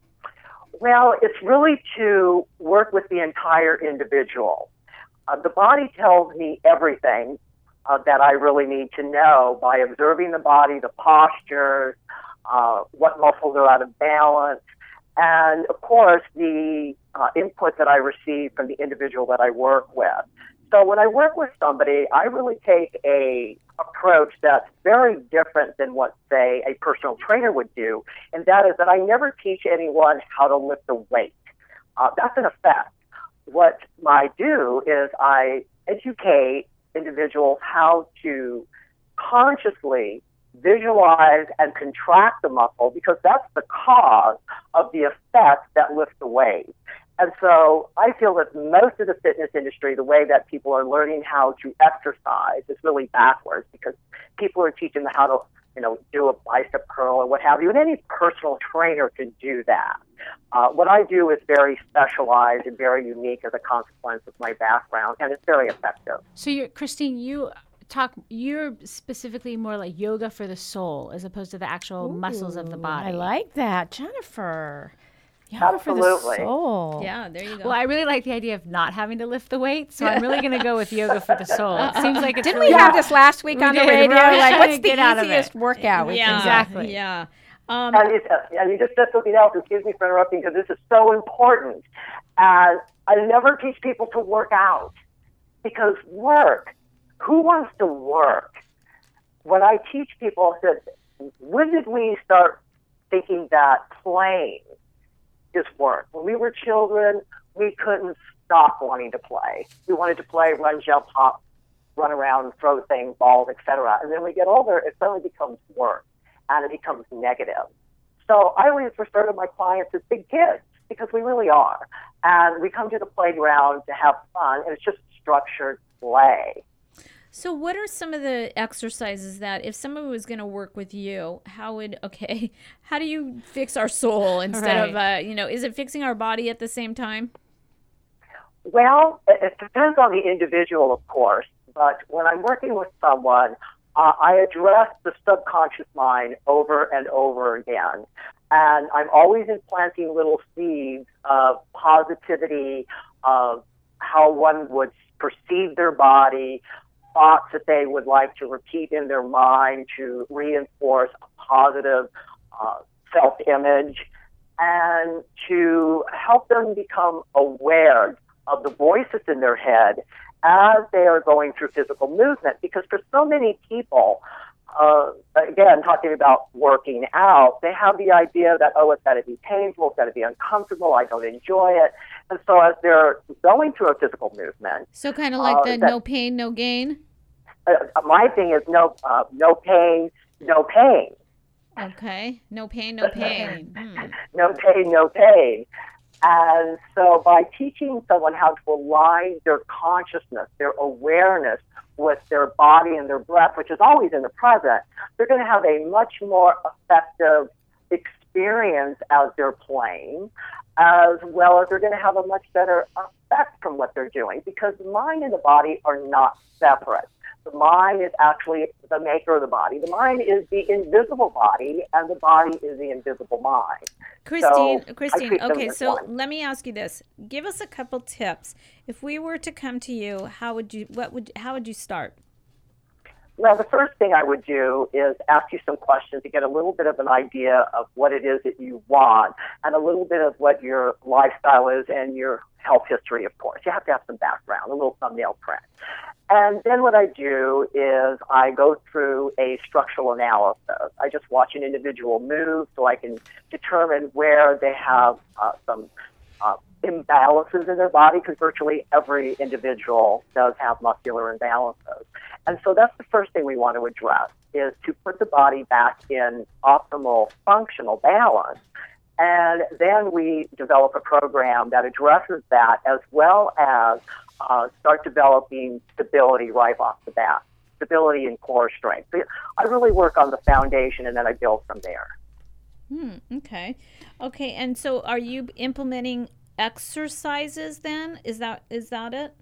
Well, it's really to work with the entire individual. The body tells me everything that I really need to know by observing the body, the postures, what muscles are out of balance, and, of course, the input that I receive from the individual that I work with. So when I work with somebody, I really take a approach that's very different than what, say, a personal trainer would do, and that is that I never teach anyone how to lift a weight. That's an effect. What I do is I educate individuals how to consciously visualize and contract the muscle because that's the cause of the effect that lifts the weight. And so I feel that most of the fitness industry, the way that people are learning how to exercise is really backwards because people are teaching them how to, do a bicep curl or what have you. And any personal trainer can do that. What I do is very specialized and very unique as a consequence of my background, and it's very effective. So, Christine, you're specifically more like yoga for the soul as opposed to the actual muscles of the body. I like that, Jennifer. Yoga Absolutely. for the soul. Yeah, there you go. Well, I really like the idea of not having to lift the weight, so I'm really going to go with yoga for the soul. It seems like it's Didn't really we have this last week on the radio? Like, what's the get out of easiest it. workout? We can do? Exactly. Yeah. And you just said something else. Excuse me for interrupting because this is so important. I never teach people to work out because work. Who wants to work? When I teach people, I said, when did we start thinking that playing is work? When we were children, we couldn't stop wanting to play. We wanted to play, run, jump, hop, run around, throw things, balls, etc. And then we get older, it suddenly becomes work, and it becomes negative. So I always refer to my clients as big kids because we really are. And we come to the playground to have fun, and it's just structured play. So what are some of the exercises that if someone was going to work with you, how do you fix our soul instead of, is it fixing our body at the same time? Well, it depends on the individual, of course. But when I'm working with someone, I address the subconscious mind over and over again. And I'm always implanting little seeds of positivity, of how one would perceive their body, thoughts that they would like to repeat in their mind to reinforce a positive self-image and to help them become aware of the voices in their head as they are going through physical movement. Because for so many people, again, talking about working out, they have the idea that, it's got to be painful, it's got to be uncomfortable, I don't enjoy it. And so as they're going through a physical movement... So kind of like the no pain, no gain? My thing is no pain, no pain. Okay. No pain, no pain. No pain, no pain. And so by teaching someone how to align their consciousness, their awareness with their body and their breath, which is always in the present, they're going to have a much more effective experience as they're playing, as well as they're going to have a much better effect from what they're doing, because the mind and the body are not separate. The mind is actually the maker of the body. The mind is the invisible body, and the body is the invisible mind. Christine, okay, so let me ask you this. Give us a couple tips. If we were to come to you, how would you start? Well, the first thing I would do is ask you some questions to get a little bit of an idea of what it is that you want and a little bit of what your lifestyle is and your health history, of course. You have to have some background, a little thumbnail print. And then what I do is I go through a structural analysis. I just watch an individual move so I can determine where they have some imbalances in their body, because virtually every individual does have muscular imbalances. And so that's the first thing we want to address, is to put the body back in optimal functional balance. And then we develop a program that addresses that, as well as start developing stability right off the bat, stability and core strength. So I really work on the foundation, and then I build from there. Okay. Okay, and so are you implementing exercises then? Is that it?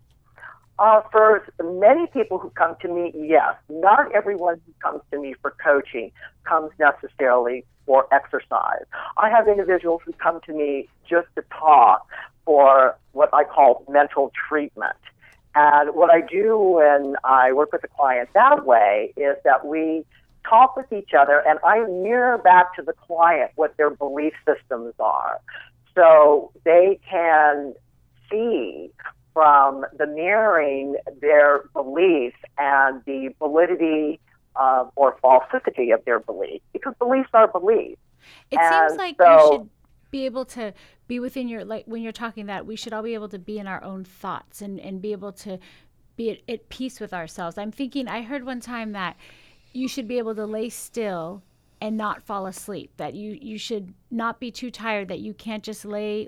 For many people who come to me, yes. Not everyone who comes to me for coaching comes necessarily for exercise. I have individuals who come to me just to talk for what I call mental treatment. And what I do when I work with a client that way is that we talk with each other, and I mirror back to the client what their belief systems are. So they can see from the mirroring their beliefs and the validity or falsity of their beliefs, because beliefs are beliefs. It seems like you should be able to be within your, like when you're talking that, we should all be able to be in our own thoughts and be able to be at peace with ourselves. I'm thinking, I heard one time that you should be able to lay still and not fall asleep, that you should not be too tired, that you can't just lay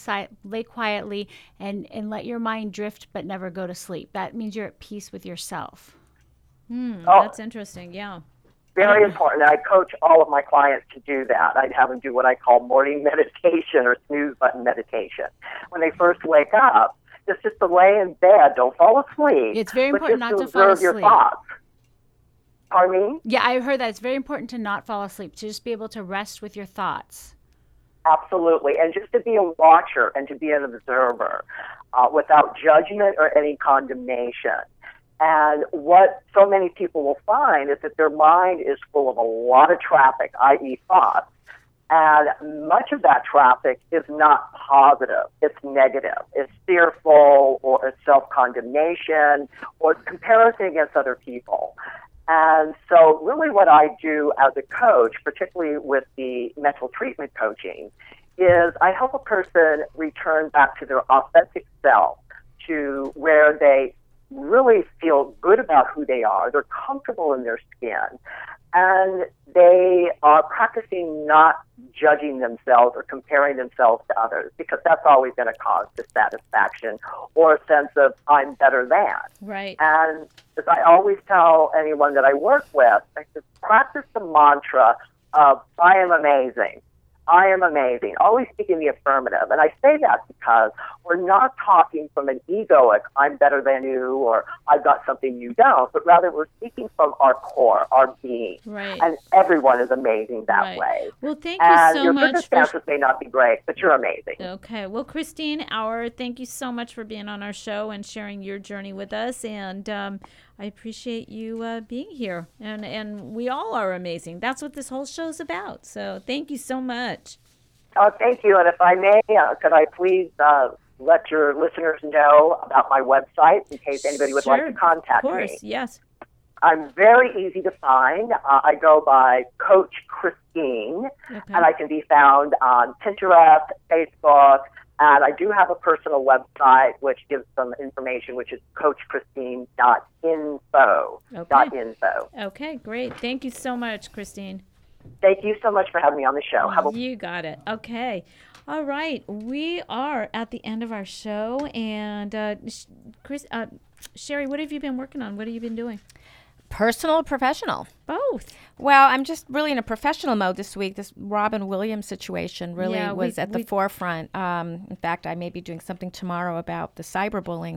quietly and let your mind drift but never go to sleep. That means you're at peace with yourself. That's interesting, yeah. Very important. I coach all of my clients to do that. I'd have them do what I call morning meditation or snooze button meditation. When they first wake up, it's just to lay in bed. Don't fall asleep. It's very important not to fall observe asleep. your thoughts. Pardon me? Yeah, I heard that. It's very important to not fall asleep, to just be able to rest with your thoughts. Absolutely. And just to be a watcher and to be an observer without judgment or any condemnation. And what so many people will find is that their mind is full of a lot of traffic, i.e. thoughts. And much of that traffic is not positive. It's negative. It's fearful, or it's self-condemnation, or it's comparison against other people. And so really what I do as a coach, particularly with the mental treatment coaching, is I help a person return back to their authentic self, to where they really feel good about who they are, they're comfortable in their skin, and they are practicing not judging themselves or comparing themselves to others, because that's always going to cause dissatisfaction or a sense of I'm better than. Right. And as I always tell anyone that I work with, I said, practice the mantra of I am amazing. I am amazing. Always speak in the affirmative. And I say that because we're not talking from an egoic, I'm better than you, or I've got something you don't, but rather we're speaking from our core, our being. Right. And everyone is amazing that way. Well, thank you so your much. circumstances may not be great, but you're amazing. Okay. Well, Christine Auer, thank you so much for being on our show and sharing your journey with us. And I appreciate you being here. And we all are amazing. That's what this whole show's about. So thank you so much. Oh, thank you. And if I may, could I please let your listeners know about my website in case anybody would like to contact me? Of course, yes. I'm very easy to find. I go by Coach Christine, and I can be found on Pinterest, Facebook, and I do have a personal website which gives some information, which is coachchristine.info. .info. Okay, great. Thank you so much, Christine. Thank you so much for having me on the show. You got it. Okay. All right. We are at the end of our show. And Sherry, what have you been working on? What have you been doing? Personal or professional? Both. Well, I'm just really in a professional mode this week. This Robin Williams situation really was at the forefront. In fact, I may be doing something tomorrow about the cyberbullying that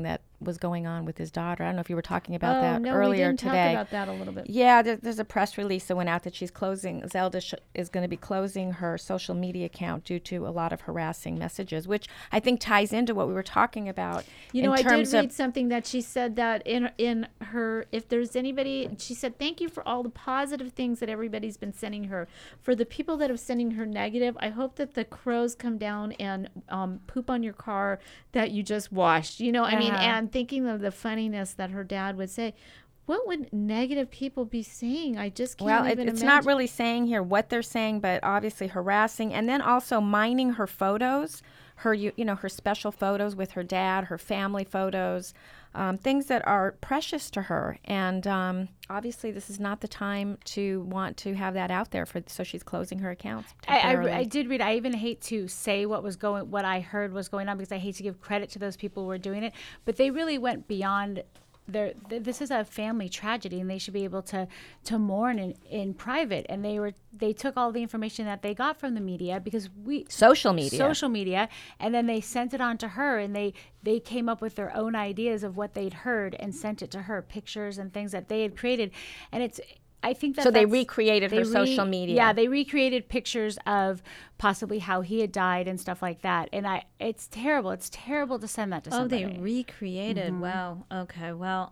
was going on with his daughter. I don't know if you were talking about that no, earlier we didn't today. talk about that a little bit. Yeah, there's a press release that went out that she's closing. Zelda is going to be closing her social media account due to a lot of harassing messages, which I think ties into what we were talking about. You know, I did terms read of, something that she said that in her, if there's anybody, she said, thank you for all the positive things that everybody's been sending her. For the people that are sending her negative, I hope that the crows come down and poop on your car that you just washed. You know, I mean, and thinking of the funniness that her dad would say, what would negative people be saying? I just can't even imagine. It's not really saying here what they're saying, but obviously harassing, and then also mining her photos, her her special photos with her dad, her family photos, things that are precious to her. And obviously, this is not the time to want to have that out there. So she's closing her accounts. I did read. I even hate to say what I heard was going on, because I hate to give credit to those people who were doing it, but they really went beyond. This is a family tragedy, and they should be able to mourn in private. And they took all the information that they got from the media, because social media, and then they sent it on to her, and they came up with their own ideas of what they'd heard and sent it to her, pictures and things that they had created. And I think that they recreated her social media. Yeah, they recreated pictures of possibly how he had died and stuff like that. And it's terrible. It's terrible to send that to somebody. Oh, they recreated. Mm-hmm. Wow. Okay. Well,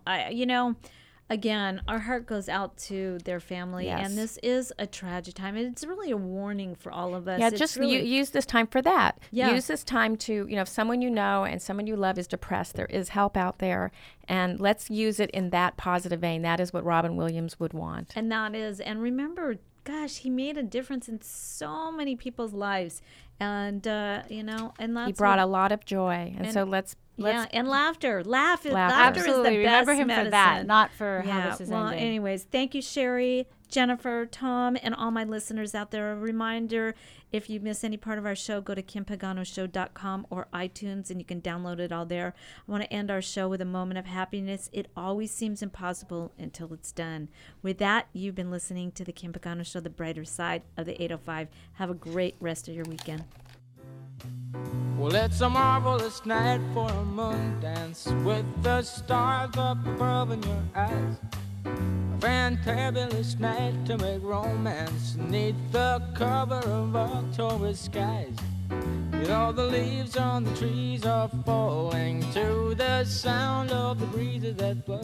again, our heart goes out to their family, and this is a tragic time. It's really a warning for all of us. Yeah, just use this time for that. Yeah. Use this time to, if someone you know and someone you love is depressed, there is help out there, and let's use it in that positive vein. That is what Robin Williams would want. And remember, gosh, he made a difference in so many people's lives, and that's he brought a lot of joy, and so let's and laughter. Laughter is the Absolutely. best Remember him medicine. for that, not for how this is ending. Anyways, thank you, Sherry, Jennifer, Tom, and all my listeners out there. A reminder, if you miss any part of our show, go to KimPaganoShow.com or iTunes, and you can download it all there. I want to end our show with a moment of happiness. It always seems impossible until it's done. With that, you've been listening to the Kim Pagano Show, the brighter side of the 805. Have a great rest of your weekend. Well, it's a marvelous night for a moon dance with the stars up above in your eyes. A fantabulous night to make romance neath the cover of October skies. The leaves on the trees are falling to the sound of the breezes that blow.